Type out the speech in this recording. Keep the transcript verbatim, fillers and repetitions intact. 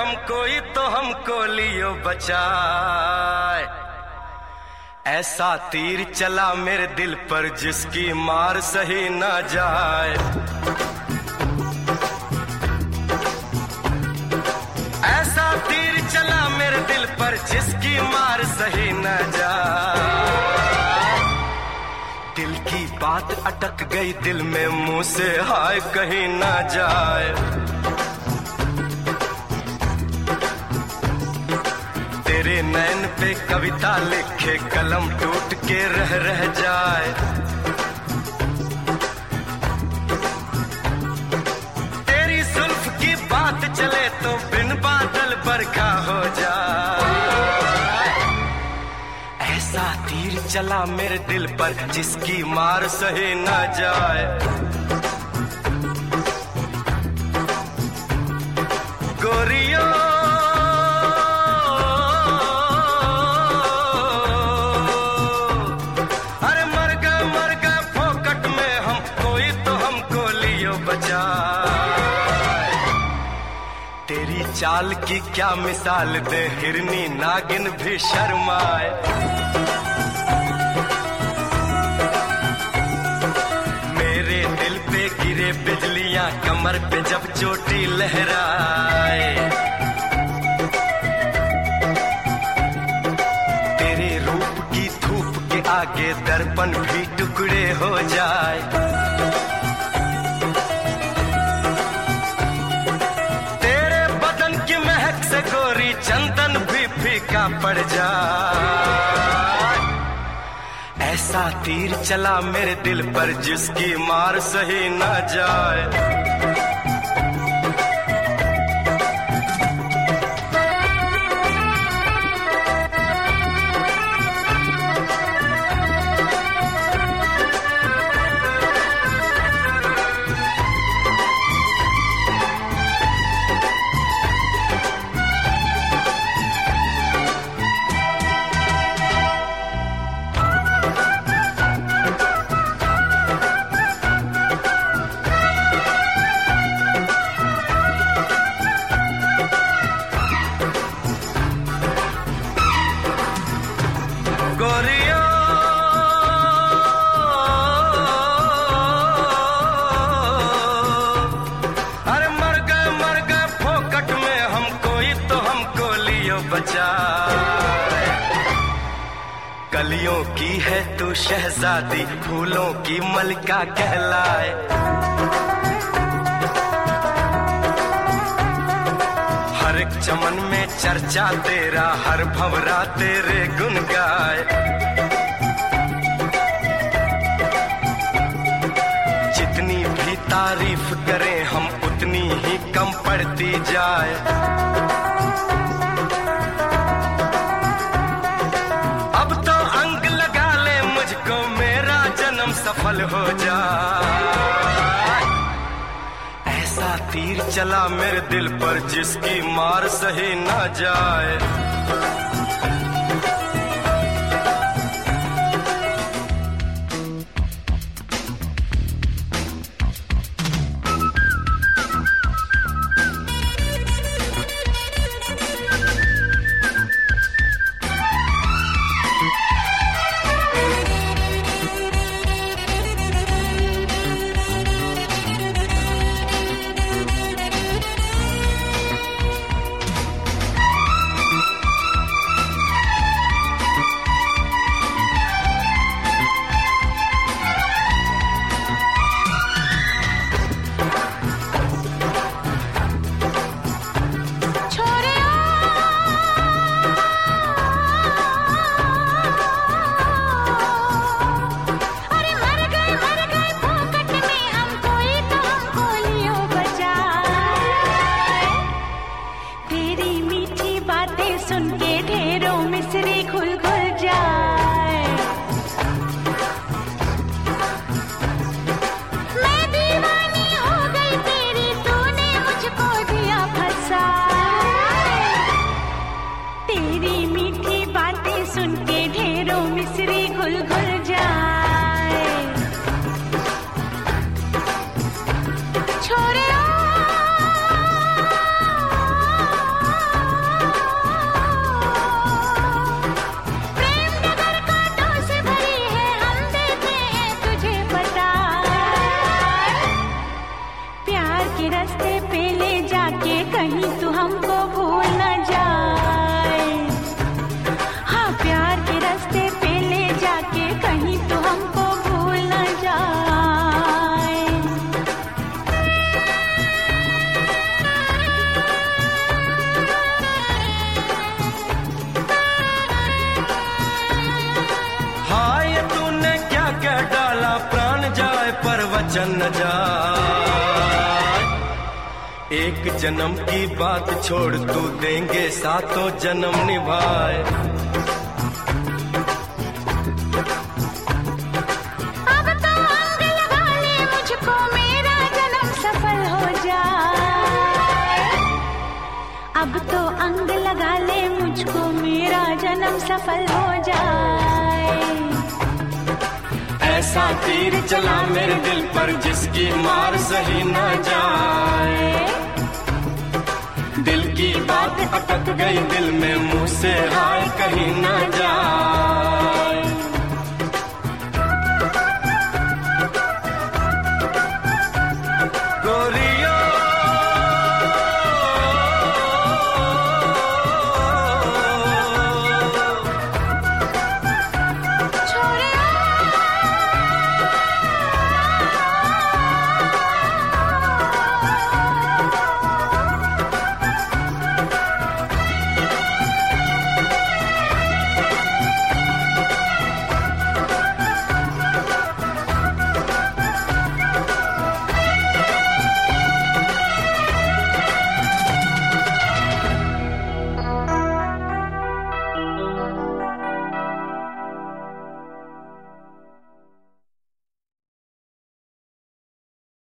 हम कोई तो हमको लियो बचाए। ऐसा तीर चला मेरे दिल पर जिसकी मार सही ना जाए। ऐसा तीर चला मेरे दिल पर जिसकी मार सही न जाए। दिल की बात अटक गई दिल में मुंह से हाय कहीं ना जाए। तेरे नैन पे कविता लिखे कलम टूट के रह रह जाए। तेरी जुल्फ की बात चले तो बिन बादल बरखा हो जाए। ऐसा तीर चला मेरे दिल पर जिसकी मार सही न जाए। गोरियो अरे मर गए मर गए फोकट में हम, कोई तो हमको लियो बचाए। तेरी चाल की क्या मिसाल दे हिरनी नागिन भी शर्माए। मेरे दिल पे गिरे बिजलियां कमर पे जब चोटी लहराए। तेरे रूप की धूप के आगे दर्पण भी टुकड़े हो जाए। तेरे बदन की महक से गोरी चंदन भी फीका पड़ जाए। ऐसा तीर चला मेरे दिल पर जिसकी मार सही न जाए। गोरियो अरे मर गए मर गए फोकट में हम, कोई तो हमको लियो बचाए। कलियों की है तू शहजादी फूलों की मलिका कहलाए। हर एक चमन में चर्चा तेरा हर भंवरा तेरे गुन गाए। जितनी भी तारीफ करें हम उतनी ही कम पड़ती जाए। अब तो अंग लगा ले मुझको मेरा जन्म सफल हो जाए। ऐसा तीर चला मेरे दिल पर जिसकी मार सही न जाए। बचन न जाए। एक जन्म की बात छोड़ तू देंगे सातों जन्म निभाए। अब तो अंग लगा ले मुझको मेरा जन्म सफल हो जाए। अब तो अंग लगा ले मुझको मेरा जन्म सफल हो जाए। ऐसा तीर चला मेरे दिल पर जिसकी मार सही न जाए। दिल की बात अटक गई दिल में मुंह से हाय कहीं ना